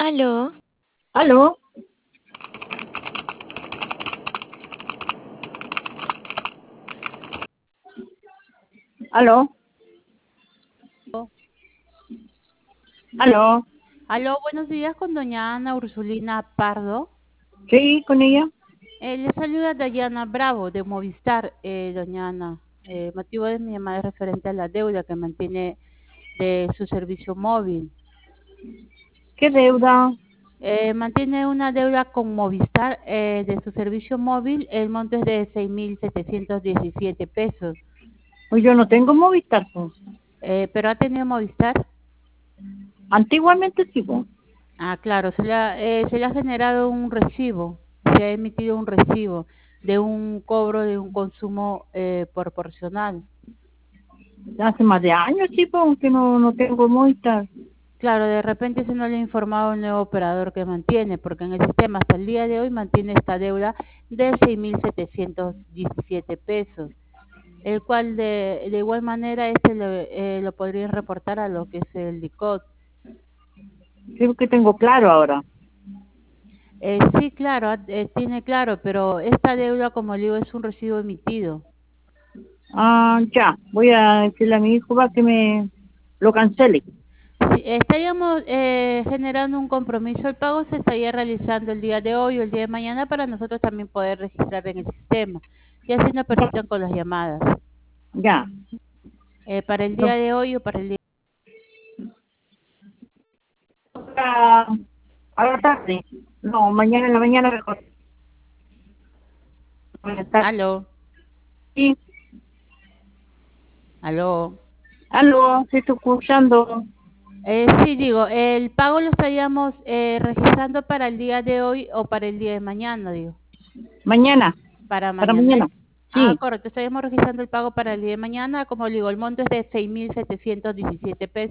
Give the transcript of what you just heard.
Aló, ¿Aló? ¿Aló? ¿Aló? Aló, buenos días con doña Ana Ursulina Pardo. Sí, con ella. Le saluda Dayana Bravo de Movistar, doña Ana. Motivo de mi llamada es referente a la deuda que mantiene de su servicio móvil. ¿Qué deuda? Mantiene una deuda con Movistar de su servicio móvil, el monto es de 6.717 pesos. Pues yo no tengo Movistar, pues. ¿Pero ha tenido Movistar? Antiguamente sí, pues. Ah, claro, se le ha generado un recibo, se ha emitido un recibo de un cobro de un consumo proporcional. Hace más de años, sí, pues, que no tengo Movistar. Claro, de repente se no le ha informado al nuevo operador que mantiene, porque en el sistema hasta el día de hoy mantiene esta deuda de 6.717 pesos, el cual de igual manera lo podrían reportar a lo que es el DICOT. Sí, que tengo claro ahora. Sí, claro, tiene claro, pero esta deuda, como le digo, es un recibo emitido. Ah, ya. Voy a decirle a mi hijo para que me lo cancele. Sí, estaríamos generando un compromiso. El pago se estaría realizando el día de hoy o el día de mañana para nosotros también poder registrar en el sistema. Y así no Ya. persistan con las llamadas. Ya. Para el día No. de hoy o para el día... A, a la tarde. No, mañana en la mañana mejor. Buenas tardes. Aló, Sí. aló. Aló, sí, estoy escuchando. Sí, digo, el pago lo estaríamos registrando para el día de hoy o para el día de mañana, digo. Mañana. Para Para mañana. mañana. Ah, Sí. correcto, estaríamos registrando el pago para el día de mañana. Como le digo, el monto es de 6.717 pesos.